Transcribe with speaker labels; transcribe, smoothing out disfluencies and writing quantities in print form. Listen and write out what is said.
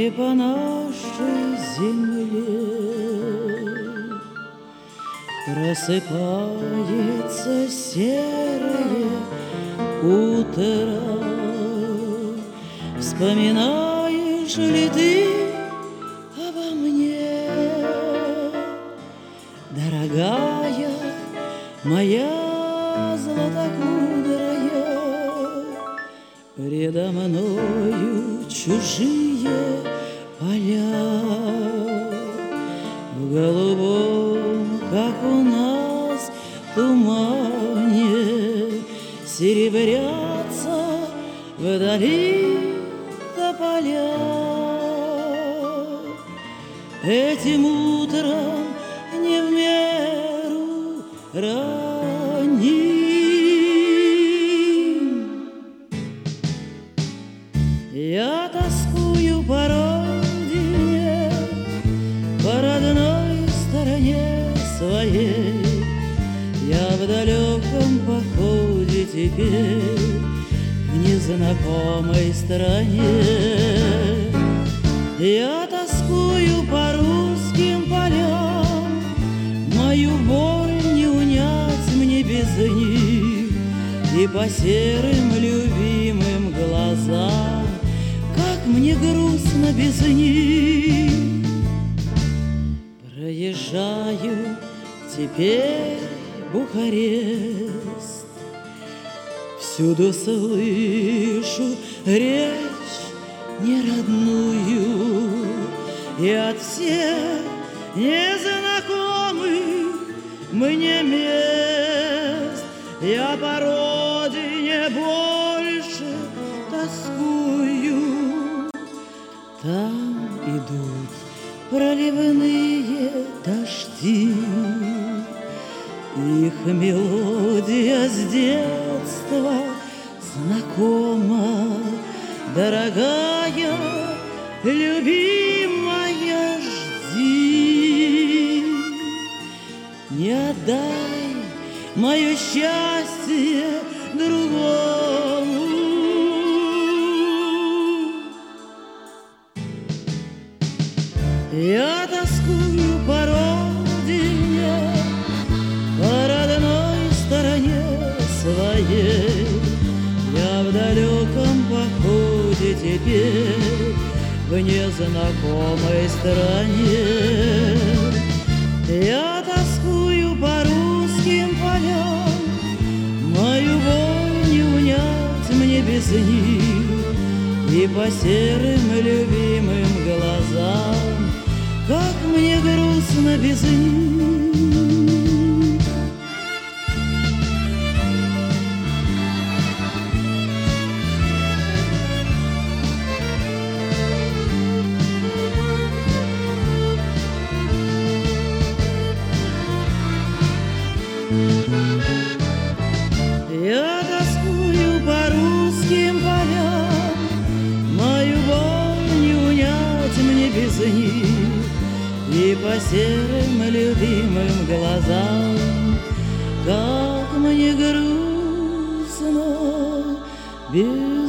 Speaker 1: И по нашей земле просыпается серое утро. Вспоминаешь ли ты обо мне, дорогая моя златокудрая? Предо мною чужие поля, в голубом, как у нас, тумане серебрятся вдали тополя. Этим утром не в меру ранним я тоскую по родине, по родной стороне своей. Я в далеком походе теперь в незнакомой стране. Я тоскую по русским полям, мою боль не унять мне без них. И по серым любимым глазам, как мне грустно без них. Проезжаю теперь Бухарест, всюду слышу речь неродную, и от всех незнакомых мне мест я по родине больше тоскую. Там идут проливные дожди, их мелодия с детства знакома. Дорогая, любимая, жди, не отдай мое счастье другому. Я тоскую по родине, по родной стороне своей. Я в далеком походе теперь в незнакомой стране. Я тоскую по русским полям, мою боль не унять мне без них. И по серым любимым глазам, как мне грустно без них. Я тоскую по русским полям, мою боль не унять мне без них. И по серым любимым глазам, как мне грустно без